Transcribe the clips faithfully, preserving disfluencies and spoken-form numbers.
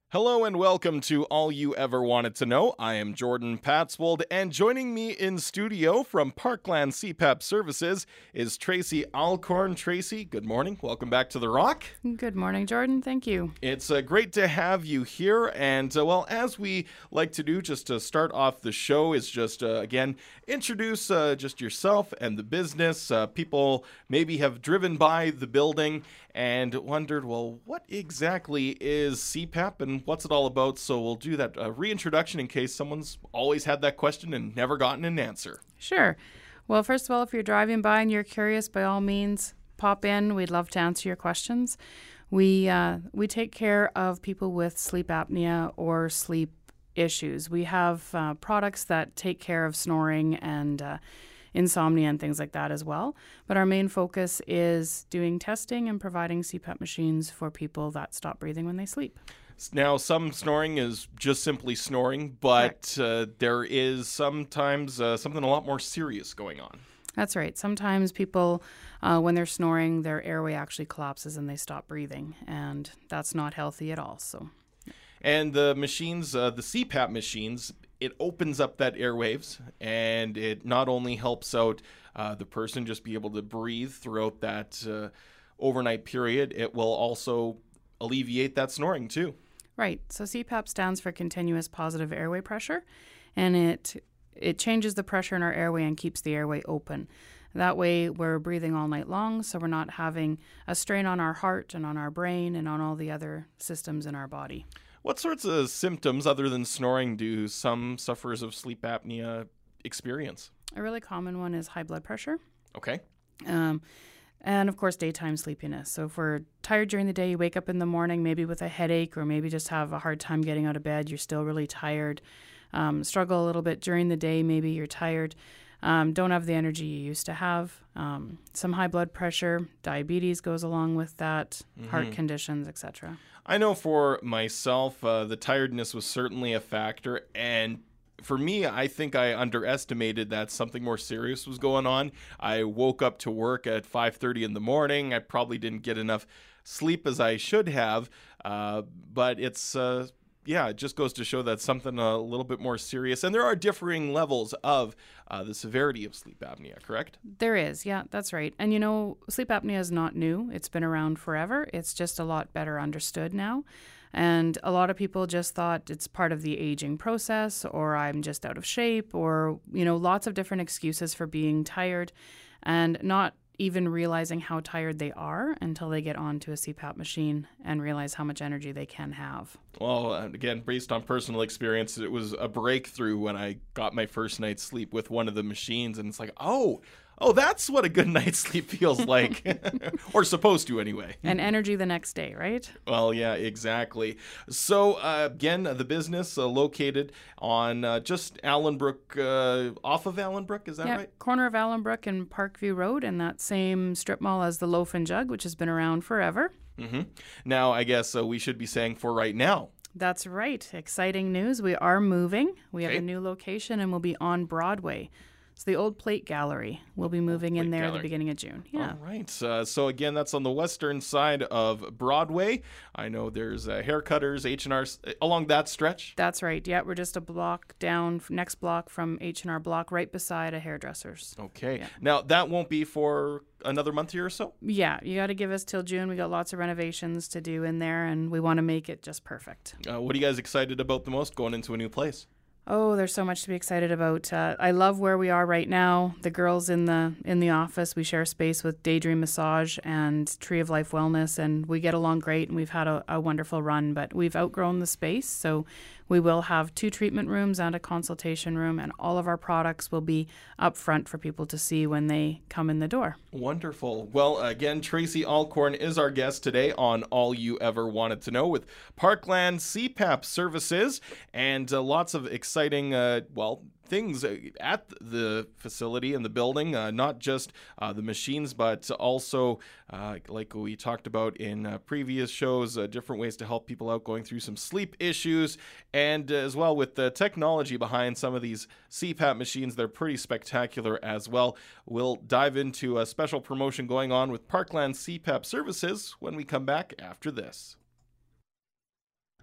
Hello and welcome to All You Ever Wanted to Know. I am Jordan Patswold, and joining me in studio from Parkland C PAP Services is Tracy Alcorn. Tracy, good morning. Welcome back to The Rock. Good morning, Jordan. Thank you. It's uh, great to have you here. And, uh, well, as we like to do just to start off the show is just, uh, again, introduce uh, just yourself and the business. Uh, people maybe have driven by the building and wondered, well, what exactly is C PAP and what's it all about? So we'll do that uh, reintroduction in case someone's always had that question and never gotten an answer. Sure. Well, first of all, if you're driving by and you're curious, by all means, pop in. We'd love to answer your questions. We uh, we take care of people with sleep apnea or sleep issues. We have uh, products that take care of snoring and uh, insomnia and things like that as well. But our main focus is doing testing and providing C PAP machines for people that stop breathing when they sleep. Now, some snoring is just simply snoring, but uh, there is sometimes uh, something a lot more serious going on. That's right. Sometimes people, uh, when they're snoring, their airway actually collapses and they stop breathing, and that's not healthy at all. So, and the machines, uh, the C PAP machines, it opens up that airwaves, and it not only helps out uh, the person just be able to breathe throughout that uh, overnight period, it will also alleviate that snoring too. Right. So C PAP stands for continuous positive airway pressure, and it it changes the pressure in our airway and keeps the airway open. That way we're breathing all night long, so we're not having a strain on our heart and on our brain and on all the other systems in our body. What sorts of symptoms other than snoring do some sufferers of sleep apnea experience? A really common one is high blood pressure. Okay. Um, And, of course, daytime sleepiness. So if we're tired during the day, you wake up in the morning maybe with a headache or maybe just have a hard time getting out of bed, you're still really tired, um, struggle a little bit during the day, maybe you're tired, um, don't have the energy you used to have, um, some high blood pressure, diabetes goes along with that, mm-hmm. heart conditions, et cetera. I know for myself, uh, the tiredness was certainly a factor, and for me, I think I underestimated that something more serious was going on. I woke up to work at five thirty in the morning. I probably didn't get enough sleep as I should have, uh, but it's, uh, yeah, it just goes to show that something a little bit more serious. And there are differing levels of uh, the severity of sleep apnea, correct? There is, yeah, that's right. And, you know, sleep apnea is not new. It's been around forever. It's just a lot better understood now. And a lot of people just thought it's part of the aging process, or I'm just out of shape, or, you know, lots of different excuses for being tired and not even realizing how tired they are until they get onto a C PAP machine and realize how much energy they can have. Well, again, based on personal experience, it was a breakthrough when I got my first night's sleep with one of the machines, and it's like, oh, Oh, that's what a good night's sleep feels like. Or supposed to, anyway. And energy the next day, right? Well, yeah, exactly. So, uh, again, the business uh, located on uh, just Allenbrook, uh, off of Allenbrook, is that yeah, right? Corner of Allenbrook and Parkview Road, and that same strip mall as the Loaf and Jug, which has been around forever. Mm-hmm. Now, I guess uh, we should be saying for right now. That's right. Exciting news. We are moving. We have Okay. a new location, and we'll be on Broadway. So the old Plate Gallery will be moving in there Gallery. at the beginning of June. Yeah. All right. Uh, so again, that's on the western side of Broadway. I know there's uh, haircutters, H and R along that stretch. That's right. Yeah, we're just a block down, next block from H and R Block, right beside a hairdresser's. Okay. Yeah. Now that won't be for another month here or so? Yeah, you got to give us till June. We got lots of renovations to do in there, and we want to make it just perfect. Uh, what are you guys excited about the most going into a new place? Oh, there's so much to be excited about. Uh, I love where we are right now. The girls in the in the office, we share space with Daydream Massage and Tree of Life Wellness, and we get along great, and we've had a, a wonderful run, but we've outgrown the space, so we will have two treatment rooms and a consultation room, and all of our products will be up front for people to see when they come in the door. Wonderful. Well, again, Tracy Alcorn is our guest today on All You Ever Wanted to Know with Parkland C PAP Services, and uh, lots of exciting, uh, well, things at the facility and the building, uh, not just uh, the machines, but also, uh, like we talked about in uh, previous shows, uh, different ways to help people out going through some sleep issues, and uh, as well with the technology behind some of these C PAP machines. They're pretty spectacular as well. We'll dive into a special promotion going on with Parkland C PAP Services when we come back after this.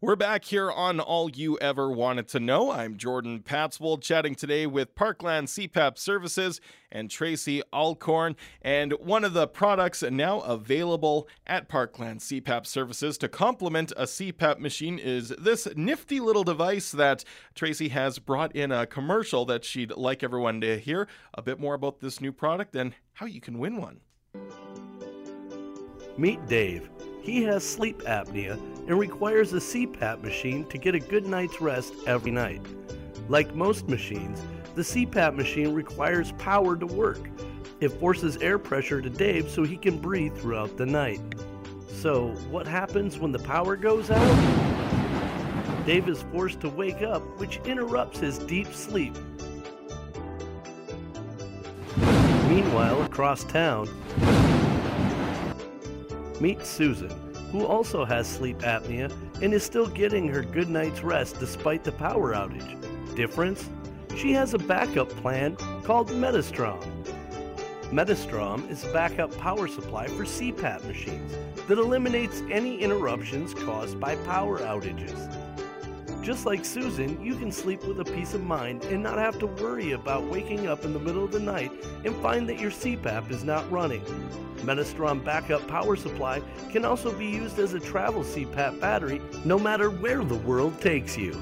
We're back here on All You Ever Wanted to Know. I'm Jordan Patswold, chatting today with Parkland C PAP Services and Tracy Alcorn. And one of the products now available at Parkland C PAP Services to complement a C PAP machine is this nifty little device that Tracy has brought in a commercial that she'd like everyone to hear a bit more about this new product and how you can win one. Meet Dave. He has sleep apnea and requires a C PAP machine to get a good night's rest every night. Like most machines, the C PAP machine requires power to work. It forces air pressure to Dave so he can breathe throughout the night. So, what happens when the power goes out? Dave is forced to wake up, which interrupts his deep sleep. Meanwhile, across town, meet Susan, who also has sleep apnea and is still getting her good night's rest despite the power outage. Difference? She has a backup plan called Metastrom. Metastrom is a backup power supply for C PAP machines that eliminates any interruptions caused by power outages. Just like Susan, you can sleep with a peace of mind and not have to worry about waking up in the middle of the night and find that your C PAP is not running. Metastrom backup power supply can also be used as a travel C PAP battery no matter where the world takes you.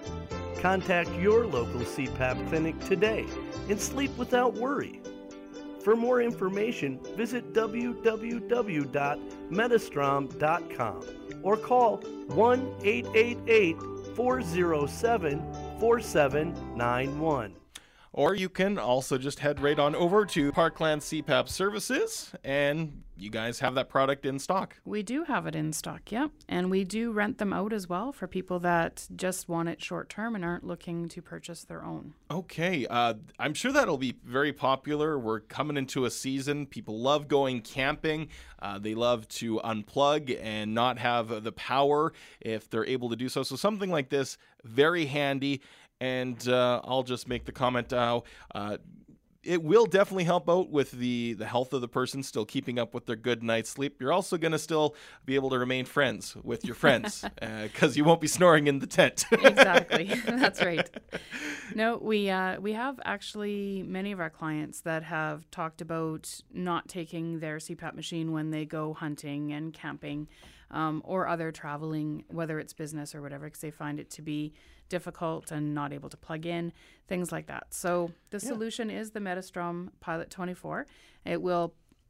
Contact your local C PAP clinic today and sleep without worry. For more information, visit w w w dot metastrom dot com or call one eight eight eight, four zero seven, four seven nine one. Or you can also just head right on over to Parkland C PAP Services, and you guys have that product in stock. We do have it in stock, yeah. And we do rent them out as well for people that just want it short term and aren't looking to purchase their own. Okay. Uh, I'm sure that'll be very popular. We're coming into a season. People love going camping. Uh, they love to unplug and not have the power if they're able to do so. So something like this, very handy. And uh, I'll just make the comment now. Uh, it will definitely help out with the, the health of the person, still keeping up with their good night's sleep. You're also going to still be able to remain friends with your friends because uh, you won't be snoring in the tent. Exactly. That's right. No, we uh, we have actually many of our clients that have talked about not taking their C PAP machine when they go hunting and camping um, or other traveling, whether it's business or whatever, because they find it to be difficult and not able to plug in, things like that. So the yeah. solution is the Metastrom Pilot twenty-four. It will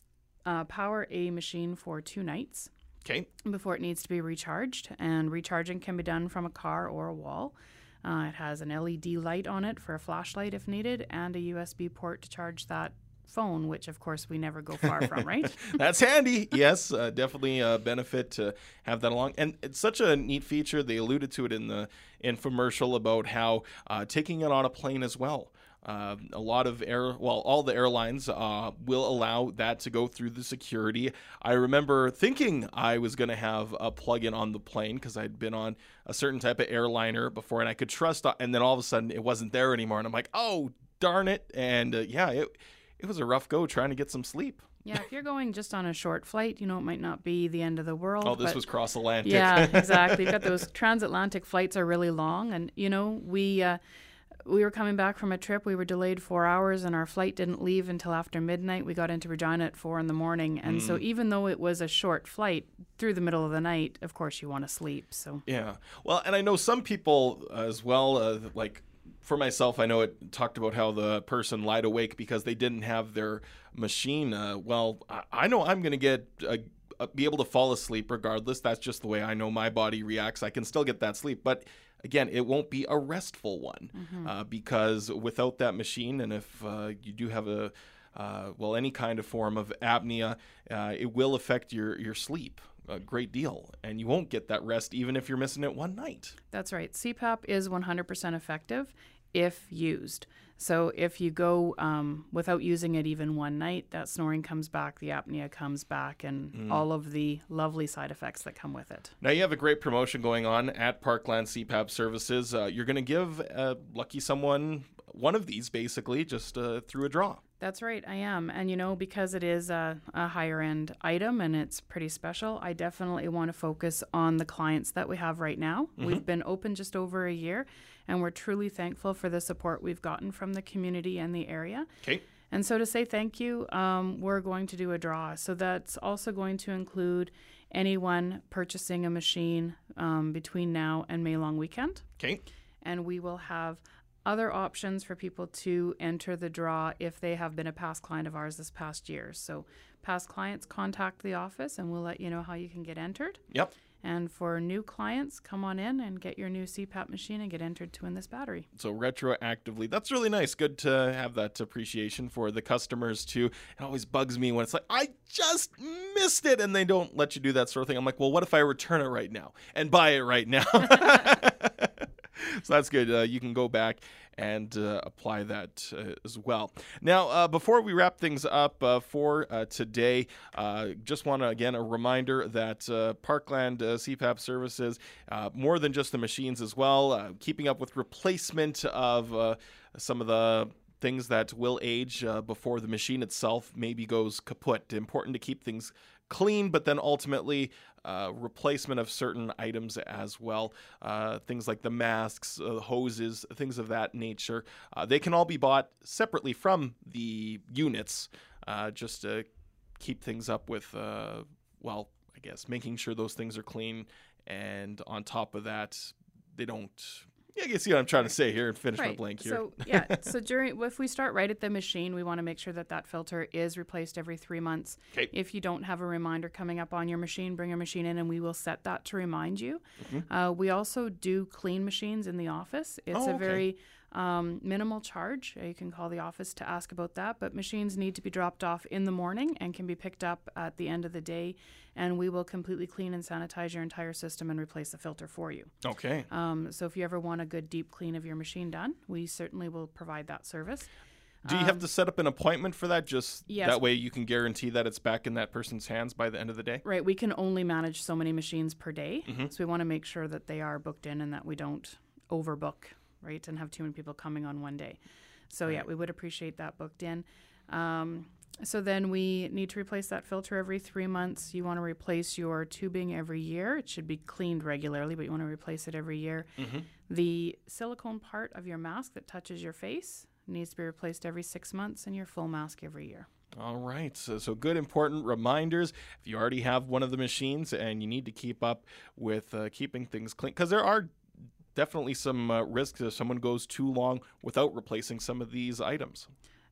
uh, power a machine for two nights okay. before it needs to be recharged, and recharging can be done from a car or a wall. Uh, it has an L E D light on it for a flashlight if needed, and a U S B port to charge that phone, which of course we never go far from, right? That's handy. Yes, uh, definitely a benefit to have that along. And it's such a neat feature. They alluded to it in the infomercial about how uh, taking it on a plane as well. Uh, a lot of air, well, all the airlines uh, will allow that to go through the security. I remember thinking I was going to have a plug-in on the plane because I'd been on a certain type of airliner before and I could trust, and then all of a sudden it wasn't there anymore. And I'm like, oh, darn it. And uh, yeah, it, it was a rough go trying to get some sleep. Yeah, if you're going just on a short flight, you know, it might not be the end of the world. Oh, this but was cross-Atlantic. Yeah, exactly. You've got those transatlantic flights are really long. And, you know, we... Uh, We were coming back from a trip. We were delayed four hours and our flight didn't leave until after midnight. We got into Regina at four in the morning. And mm. so even though it was a short flight through the middle of the night, of course you want to sleep. So yeah. Well, and I know some people as well, uh, like for myself, I know it talked about how the person lied awake because they didn't have their machine. Uh, well, I, I know I'm going to get a be able to fall asleep regardless. That's just the way I know my body reacts. I can still get that sleep. But again, it won't be a restful one mm-hmm. uh, because without that machine, and if uh, you do have a, uh, well, any kind of form of apnea, uh, it will affect your, your sleep a great deal. And you won't get that rest even if you're missing it one night. That's right. C PAP is one hundred percent effective if used. So if you go um, without using it even one night, that snoring comes back, the apnea comes back, and mm. all of the lovely side effects that come with it. Now, you have a great promotion going on at Parkland C PAP Services. Uh, you're going to give uh, lucky someone one of these, basically, just uh, through a draw. That's right, I am. And, you know, because it is a, a higher-end item and it's pretty special, I definitely want to focus on the clients that we have right now. Mm-hmm. We've been open just over a year, and we're truly thankful for the support we've gotten from the community and the area. Okay. And so to say thank you, um, we're going to do a draw. So that's also going to include anyone purchasing a machine um, between now and May long weekend. Okay. And we will have other options for people to enter the draw if they have been a past client of ours this past year. So past clients, contact the office and we'll let you know how you can get entered. Yep. And for new clients, come on in and get your new C PAP machine and get entered to win this battery. So retroactively, that's really nice. Good to have that appreciation for the customers too. It always bugs me when it's like, I just missed it, and they don't let you do that sort of thing. I'm like, well, what if I return it right now and buy it right now? So that's good. Uh, you can go back and uh, apply that uh, as well. Now, uh, before we wrap things up uh, for uh, today, uh, just want to, again, a reminder that uh, Parkland uh, C PAP Services, uh, more than just the machines as well, uh, keeping up with replacement of uh, some of the things that will age uh, before the machine itself maybe goes kaput. Important to keep things clean, but then ultimately uh, replacement of certain items as well. Uh, things like the masks, uh, hoses, things of that nature. Uh, they can all be bought separately from the units, uh, just to keep things up with, uh, well, I guess, making sure those things are clean. And on top of that, they don't... Yeah, you see what I'm trying to say here and finish right. my blank here. So, yeah, so during if we start right at the machine, we want to make sure that that filter is replaced every three months. Okay. If you don't have a reminder coming up on your machine, bring your machine in and we will set that to remind you. Mm-hmm. Uh, we also do clean machines in the office. It's oh, a okay. very um, minimal charge. Uh, you can call the office to ask about that, but machines need to be dropped off in the morning and can be picked up at the end of the day, and we will completely clean and sanitize your entire system and replace the filter for you. Okay. Um, so if you ever want a good deep clean of your machine done, we certainly will provide that service. Do you um, have to set up an appointment for that? Just yes. that way you can guarantee that it's back in that person's hands by the end of the day? Right. We can only manage so many machines per day. Mm-hmm. So we want to make sure that they are booked in and that we don't overbook, right, and have too many people coming on one day. So, right. yeah, we would appreciate that booked in. Um, so then we need to replace that filter every three months. You want to replace your tubing every year. It should be cleaned regularly, but you want to replace it every year. Mm-hmm. The silicone part of your mask that touches your face needs to be replaced every six months and your full mask every year. All right. So, so good, important reminders. If you already have one of the machines and you need to keep up with uh, keeping things clean, because there are definitely some uh, risks if someone goes too long without replacing some of these items.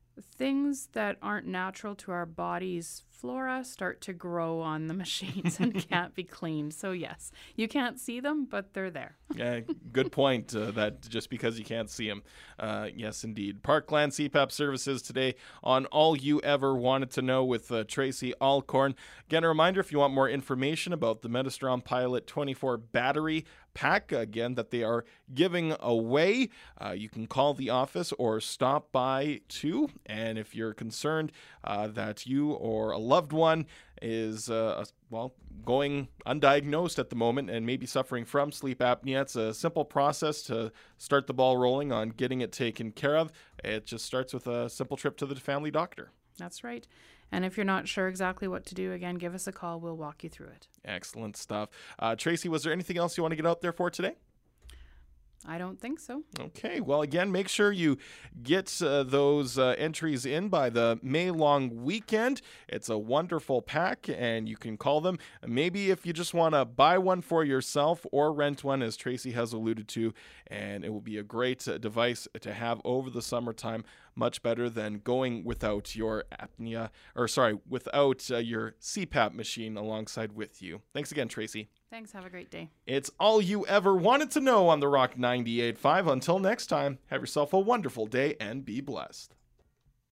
Things that aren't natural to our body's flora start to grow on the machines and can't be cleaned. So yes, you can't see them, but they're there. Yeah, good point. Uh, that just because you can't see them. Uh, yes, indeed. Parkland C PAP Services today on All You Ever Wanted to Know with uh, Tracy Alcorn. Again, a reminder, if you want more information about the Medistrom Pilot twenty-four battery pack, again, that they are giving away, uh, you can call the office or stop by too. And if you're concerned uh, that you or a loved one is, uh, well, going undiagnosed at the moment and maybe suffering from sleep apnea, it's a simple process to start the ball rolling on getting it taken care of. It just starts with a simple trip to the family doctor. That's right. And if you're not sure exactly what to do, again, give us a call. We'll walk you through it. Excellent stuff. Uh, Tracy, was there anything else you want to get out there for today? I don't think so. Okay. Well, again, make sure you get uh, those uh, entries in by the May long weekend. It's a wonderful pack, and you can call them. Maybe if you just want to buy one for yourself or rent one, as Tracy has alluded to, and it will be a great uh, device to have over the summertime. Much better than going without your apnea, or sorry, without uh, your C PAP machine alongside with you. Thanks again, Tracy. Thanks. Have a great day. It's all you ever wanted to know on the Rock ninety-eight point five. Until next time, have yourself a wonderful day and be blessed.